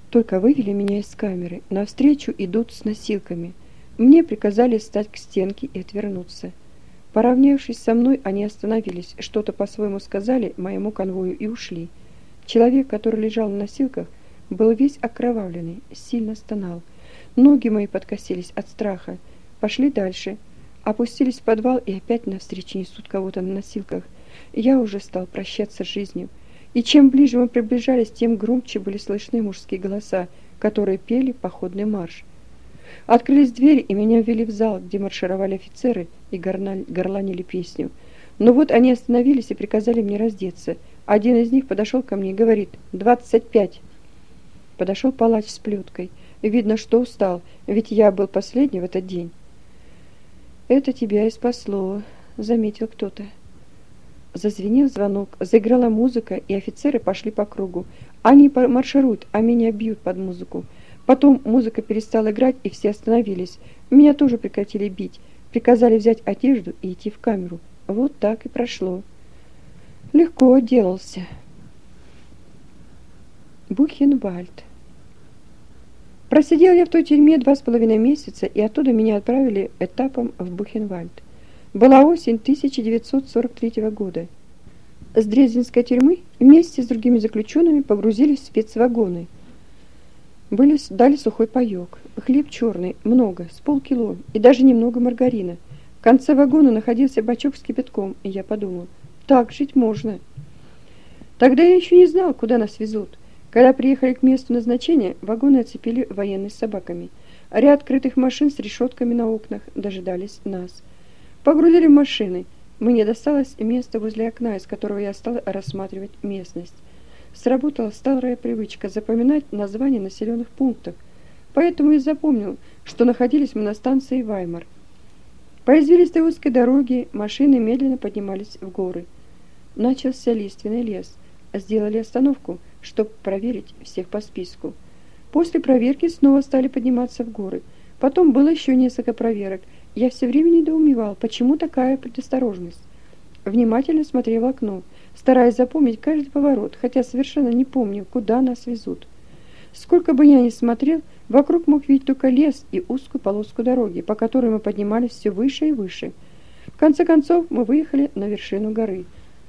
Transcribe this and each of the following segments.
Только вывели меня из камеры, навстречу идут с носилками. Мне приказали встать к стенке и отвернуться. Поравнявшись со мной, они остановились, что-то по-своему сказали моему конвою и ушли. Человек, который лежал на носилках, был весь окровавленный, сильно стонал. Ноги мои подкосились от страха. Пошли дальше. Опустились в подвал и опять навстречу несут кого-то на носилках. Я уже стал прощаться с жизнью. И чем ближе мы приближались, тем громче были слышны мужские голоса, которые пели походный марш. Открылись двери, и меня ввели в зал, где маршировали офицеры и горланили песню. Но вот они остановились и приказали мне раздеться. Один из них подошел ко мне и говорит: 25. Подошел палач с плеткой. Видно, что устал, ведь я был последний в этот день. «Это тебя и спасло», — заметил кто-то. Зазвенел звонок, заиграла музыка, и офицеры пошли по кругу. Они маршируют, а меня бьют под музыку. Потом музыка перестала играть, и все остановились. Меня тоже прекратили бить. Приказали взять одежду и идти в камеру. Вот так и прошло. Легко отделался. Бухенвальд. Просидел я в той тюрьме 2,5 месяца, и оттуда меня отправили этапом в Бухенвальд. Была осень 1943 года. С Дрезденской тюрьмы вместе с другими заключенными погрузились в спецвагоны. Дали сухой паёк, хлеб черный, много, с полкило, и даже немного маргарина. В конце вагона находился бачок с кипятком, и я подумал: так жить можно. Тогда я еще не знал, куда нас везут. Когда приехали к месту назначения, вагоны оцепили военные с собаками. Ряд открытых машин с решетками на окнах дожидались нас. Погрузили в машины. Мне досталось место возле окна, из которого я стал рассматривать местность. Сработала старая привычка запоминать названия населенных пунктов, поэтому и запомнил, что находились мы на станции Ваймар. По извилистой узкой дороге машины медленно поднимались в горы. Начался лиственный лес. Сделали остановку, чтобы проверить всех по списку. После проверки снова стали подниматься в горы. Потом было еще несколько проверок. Я все время недоумевал, почему такая предосторожность. Внимательно смотрел в окно, стараясь запомнить каждый поворот, хотя совершенно не помню, куда нас везут. Сколько бы я ни смотрел, вокруг мог видеть только лес и узкую полоску дороги, по которой мы поднимались все выше и выше. В конце концов мы выехали на вершину горы.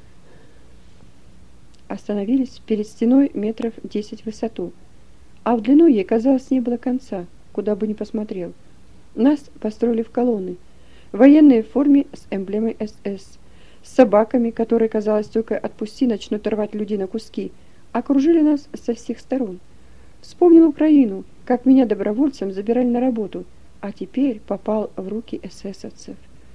Остановились перед стеной метров 10 в высоту, а в длину ей, казалось, не было конца, куда бы ни посмотрел. Нас построили в колонны, военные в форме с эмблемой СС, с собаками, которые, казалось, только отпусти, начнут рвать людей на куски, окружили нас со всех сторон. Вспомнил Украину, как меня добровольцем забирали на работу, а теперь попал в руки эсэсовцев.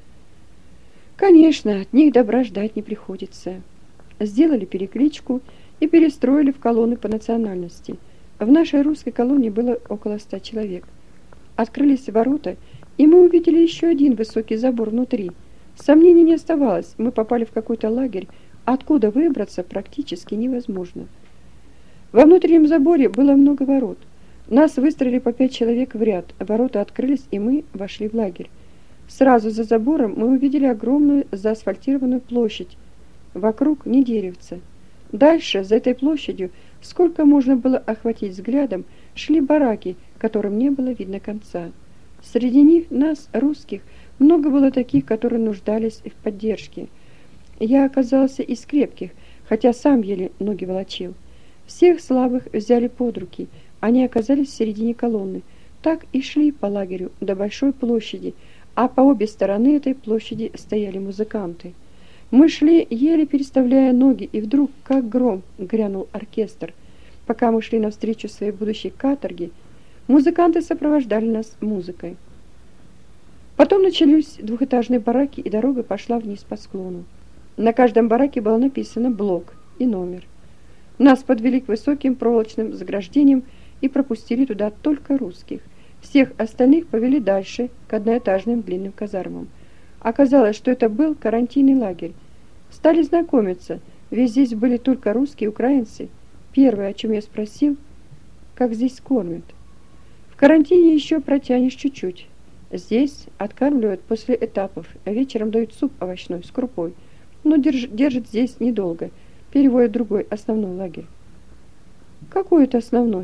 Конечно, от них добра ждать не приходится. Сделали перекличку и перестроили в колонны по национальности. В нашей русской колонии было около 100 человек. Открылись ворота, и мы увидели еще один высокий забор внутри. Сомнений не оставалось, мы попали в какой-то лагерь, откуда выбраться практически невозможно. Во внутреннем заборе было много ворот. Нас выстроили по 5 человек в ряд, ворота открылись, и мы вошли в лагерь. Сразу за забором мы увидели огромную заасфальтированную площадь. Вокруг ни деревца. Дальше, за этой площадью, сколько можно было охватить взглядом, шли бараки, которым не было видно конца. Среди них, нас, русских, много было таких, которые нуждались в поддержке. Я оказался из крепких, хотя сам еле ноги волочил. Всех слабых взяли под руки, они оказались в середине колонны. Так и шли по лагерю до большой площади, а по обе стороны этой площади стояли музыканты. Мы шли, еле переставляя ноги, и вдруг, как гром, грянул оркестр. Пока мы шли навстречу своей будущей каторге, музыканты сопровождали нас музыкой. Потом начались двухэтажные бараки, и дорога пошла вниз по склону. На каждом бараке было написано блок и номер. Нас подвели к высоким проволочным заграждениям и пропустили туда только русских. Всех остальных повели дальше, к одноэтажным длинным казармам. Оказалось, что это был карантинный лагерь. Стали знакомиться, ведь здесь были только русские и украинцы. Первое, о чем я спросил, как здесь кормят. В карантине еще протянешь чуть-чуть. Здесь откармливают после этапов, а вечером дают суп овощной с крупой. Но держат здесь недолго, переводят в другой основной лагерь. Какой это основной?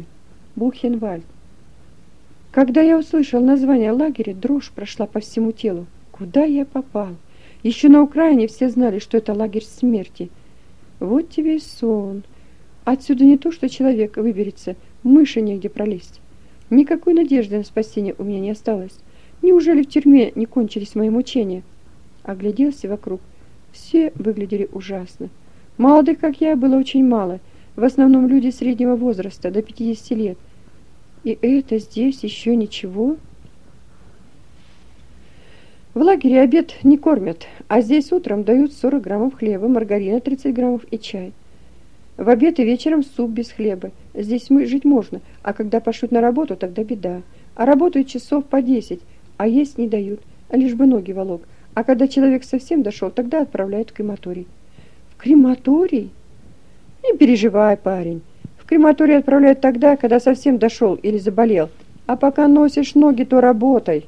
Бухенвальд. Когда я услышал название лагеря, дрожь прошла по всему телу. Куда я попал? Еще на Украине все знали, что это лагерь смерти. Вот тебе и сон. Отсюда не то, что человек выберется, мыши негде пролезть. Никакой надежды на спасение у меня не осталось. Неужели в тюрьме не кончились мои мучения? Огляделся вокруг. Все выглядели ужасно. Молодых, как я, было очень мало. В основном люди среднего возраста, до 50 лет. И это здесь еще ничего? В лагере обед не кормят, а здесь утром дают 40 граммов хлеба, маргарина 30 граммов и чай. В обед и вечером суп без хлеба. Здесь жить можно, а когда пошлют на работу, тогда беда. А работают часов по 10, а есть не дают, лишь бы ноги волок. А когда человек совсем дошел, тогда отправляют в крематорий. В крематорий? Не переживай, парень. В крематорий отправляют тогда, когда совсем дошел или заболел. А пока носишь ноги, то работай.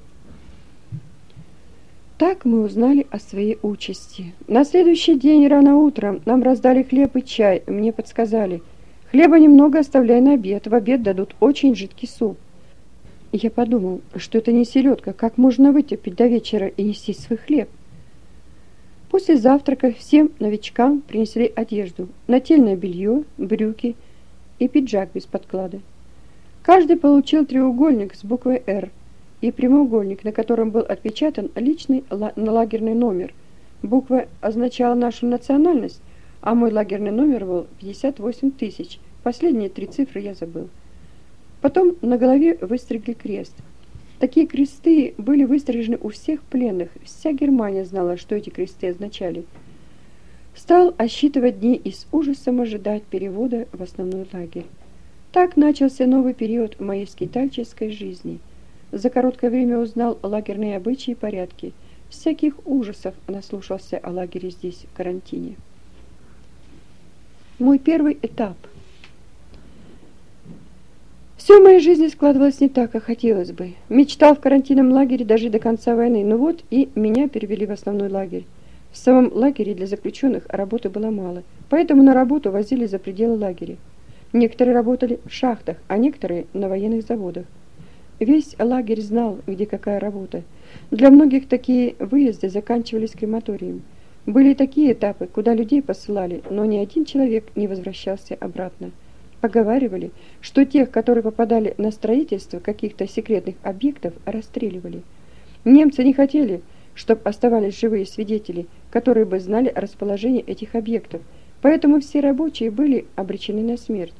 Так мы узнали о своей участи. На следующий день рано утром нам раздали хлеб и чай. Мне подсказали: хлеба немного оставляй на обед. В обед дадут очень жидкий суп. Я подумал, что это не селедка. Как можно вытерпеть до вечера и нести свой хлеб? После завтрака всем новичкам принесли одежду: нательное белье, брюки и пиджак без подклада. Каждый получил треугольник с буквой «Р» и прямоугольник, на котором был отпечатан личный лагерный номер. Буква означала нашу национальность, а мой лагерный номер был 58 тысяч. Последние 3 цифры я забыл. Потом на голове выстригли крест. Такие кресты были выстрижены у всех пленных. Вся Германия знала, что эти кресты означали. Стал отсчитывать дни и с ужасом ожидать перевода в основной лагерь. Так начался новый период моей скитальческой жизни. За короткое время узнал лагерные обычаи и порядки. Всяких ужасов наслушался о лагере здесь, в карантине. Мой первый этап. Все в моей жизни складывалось не так, как хотелось бы. Мечтал в карантинном лагере дожить до конца войны, но вот и меня перевели в основной лагерь. В самом лагере для заключенных работы было мало, поэтому на работу возили за пределы лагеря. Некоторые работали в шахтах, а некоторые на военных заводах. Весь лагерь знал, где какая работа. Для многих такие выезды заканчивались крематорием. Были такие этапы, куда людей посылали, но ни один человек не возвращался обратно. Поговаривали, что тех, которые попадали на строительство каких-то секретных объектов, расстреливали. Немцы не хотели, чтобы оставались живые свидетели, которые бы знали о расположении этих объектов, поэтому все рабочие были обречены на смерть.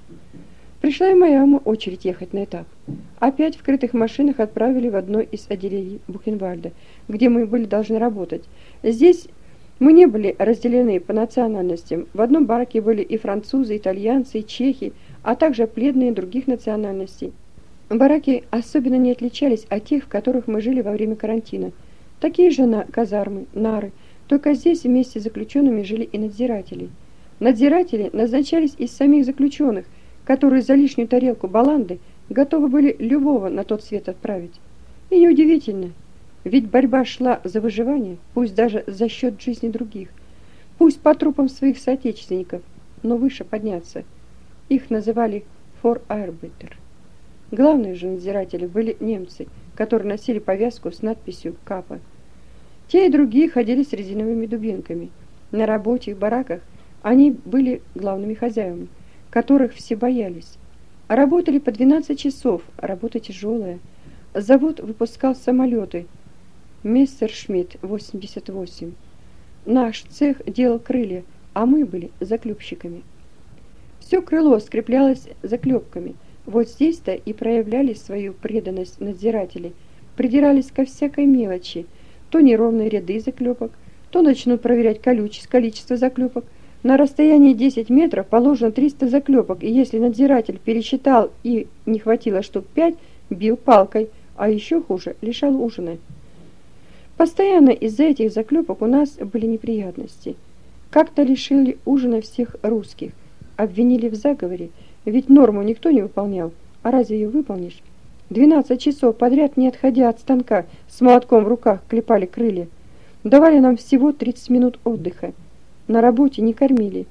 Пришла и моя очередь ехать на этап. Опять в крытых машинах отправили в одно из отделений Бухенвальда, где мы были должны работать. Здесь мы не были разделены по национальностям. В одном бараке были и французы, и итальянцы, и чехи, а также пленные других национальностей. Бараки особенно не отличались от тех, в которых мы жили во время карантина. Такие же казармы, нары, только здесь вместе с заключенными жили и надзиратели. Надзиратели назначались из самих заключенных, которые за лишнюю тарелку баланды готовы были любого на тот свет отправить. И неудивительно, ведь борьба шла за выживание, пусть даже за счет жизни других, пусть по трупам своих соотечественников, но выше подняться. Их называли «форарбитер». Главные же надзиратели были немцы, которые носили повязку с надписью «Капа». Те и другие ходили с резиновыми дубинками. На работе и бараках они были главными хозяевами, которых все боялись. Работали по 12 часов, работа тяжелая. Завод выпускал самолеты Мессершмитт 88. Наш цех делал крылья, а мы были заклепщиками. Все крыло скреплялось заклепками. Вот здесь-то и проявляли свою преданность надзиратели, придирались ко всякой мелочи, то неровные ряды заклепок, то начнут проверять количество заклепок. На расстоянии 10 метров положено 300 заклепок, и если надзиратель пересчитал и не хватило штук 5, бил палкой, а еще хуже, лишал ужина. Постоянно из-за этих заклепок у нас были неприятности. Как-то лишили ужина всех русских, обвинили в заговоре, ведь норму никто не выполнял, а разве ее выполнишь? 12 часов подряд, не отходя от станка, с молотком в руках клепали крылья. Давали нам всего 30 минут отдыха. На работе не кормили.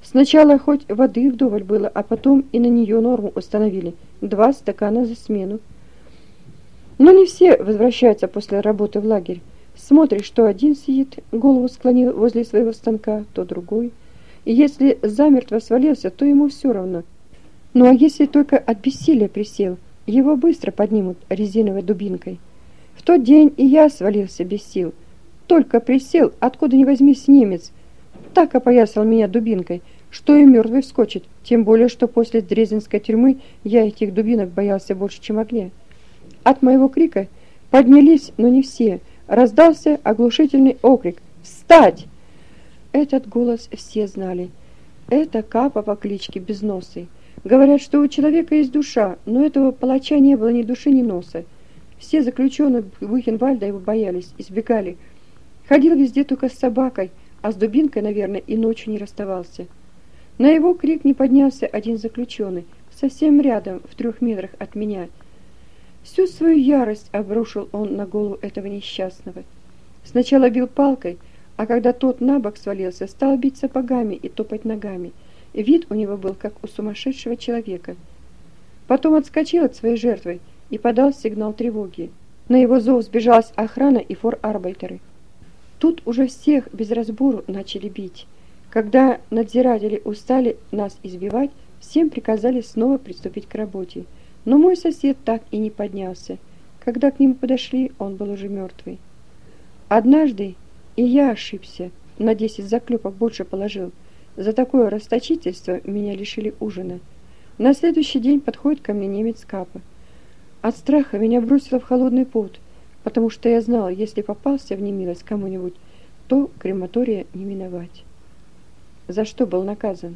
Сначала хоть воды вдоволь было, а потом и на нее норму установили – 2 стакана за смену. Но не все возвращаются после работы в лагерь. Смотришь, что один сидит, голову склонил возле своего станка, то другой. И если замертво свалился, то ему все равно. Ну а если только от бессилия присел, его быстро поднимут резиновой дубинкой. В тот день и я свалился без сил. Только присел, откуда ни возьмись немец. Так опоясал меня дубинкой, что и мертвый вскочит. Тем более, что после Дрезденской тюрьмы я этих дубинок боялся больше, чем огня. От моего крика поднялись, но не все. Раздался оглушительный окрик: «Встать!» Этот голос все знали. Это Капа по кличке Безносый. Говорят, что у человека есть душа, но этого палача не было ни души, ни носа. Все заключенные Бухенвальда его боялись, избегали. Ходил везде только с собакой, а с дубинкой, наверное, и ночью не расставался. На его крик не поднялся один заключенный, совсем рядом, в 3 метрах от меня. Всю свою ярость обрушил он на голову этого несчастного. Сначала бил палкой, а когда тот на бок свалился, стал бить сапогами и топать ногами. Вид у него был, как у сумасшедшего человека. Потом отскочил от своей жертвы и подал сигнал тревоги. На его зов сбежалась охрана и форарбайтеры. Тут уже всех без разбору начали бить. Когда надзиратели устали нас избивать, всем приказали снова приступить к работе. Но мой сосед так и не поднялся. Когда к нему подошли, он был уже мертвый. Однажды и я ошибся, на 10 заклепок больше положил. За такое расточительство меня лишили ужина. На следующий день подходит ко мне немец Капа. От страха меня бросило в холодный пот, потому что я знала, если попался в немилость кому-нибудь, то крематория не миновать. За что был наказан?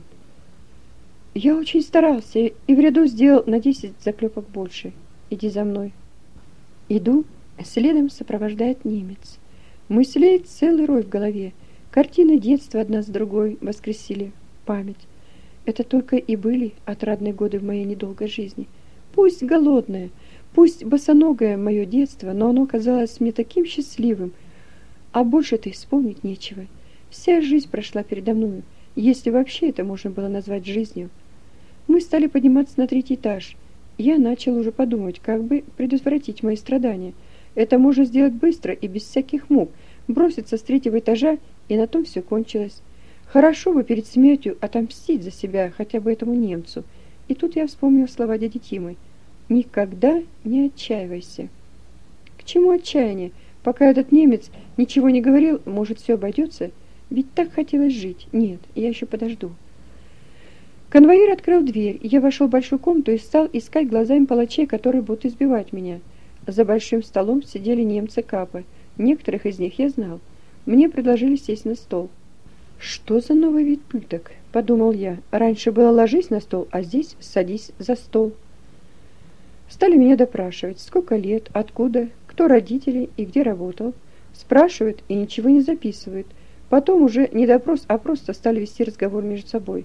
Я очень старался и в ряду сделал на 10 заклепок больше. Иди за мной. Иду, следом сопровождает немец. Мыслей целый рой в голове. Картины детства одна с другой воскресили память. Это только и были отрадные годы в моей недолгой жизни. Пусть голодное, пусть босоногое мое детство, но оно казалось мне таким счастливым. А больше-то и вспомнить нечего. Вся жизнь прошла передо мною, если вообще это можно было назвать жизнью. Мы стали подниматься на 3-й этаж. Я начал уже подумать, как бы предотвратить мои страдания. Это можно сделать быстро и без всяких мук. Броситься с 3-го этажа, и на том все кончилось. Хорошо бы перед смертью отомстить за себя хотя бы этому немцу. И тут я вспомнил слова дяди Тимы. «Никогда не отчаивайся». К чему отчаяние? Пока этот немец ничего не говорил, может, все обойдется? Ведь так хотелось жить. Нет, я еще подожду. Конвоир открыл дверь, и я вошел в большую комнату и стал искать глазами палачей, которые будут избивать меня. За большим столом сидели немцы Капы. Некоторых из них я знал. Мне предложили сесть на стол. «Что за новый вид пыток?» – подумал я. «Раньше было ложись на стол, а здесь садись за стол». Стали меня допрашивать, сколько лет, откуда, кто родители и где работал. Спрашивают и ничего не записывают. Потом уже не допрос, а просто стали вести разговор между собой.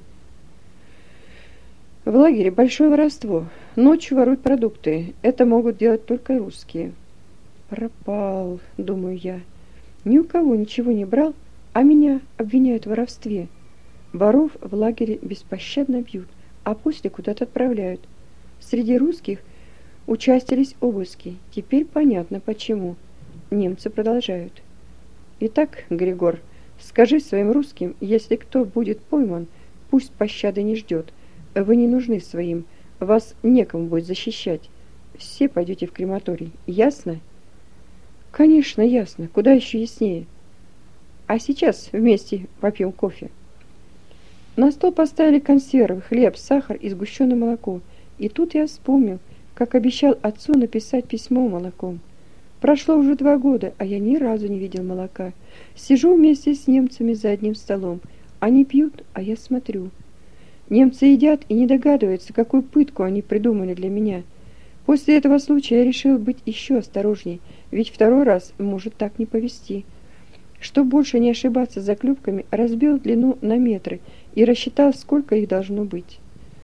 В лагере большое воровство. Ночью воруют продукты. Это могут делать только русские. Пропал, думаю я. Ни у кого ничего не брал, а меня обвиняют в воровстве. Воров в лагере беспощадно бьют, а после куда-то отправляют. Среди русских участились обыски. Теперь понятно, почему. Немцы продолжают. Итак, Григор, скажи своим русским, если кто будет пойман, пусть пощады не ждет. Вы не нужны своим, вас некому будет защищать. Все пойдете в крематорий, ясно? Конечно, ясно, куда еще яснее. А сейчас вместе попьем кофе. На стол поставили консервы, хлеб, сахар и сгущенное молоко. И тут я вспомнил, как обещал отцу написать письмо молоком. Прошло уже 2 года, а я ни разу не видел молока. Сижу вместе с немцами за одним столом. Они пьют, а я смотрю. Немцы едят и не догадываются, какую пытку они придумали для меня. После этого случая я решил быть еще осторожней, ведь 2-й раз может так не повезти. Чтоб больше не ошибаться с заклепками, разбил длину на метры и рассчитал, сколько их должно быть.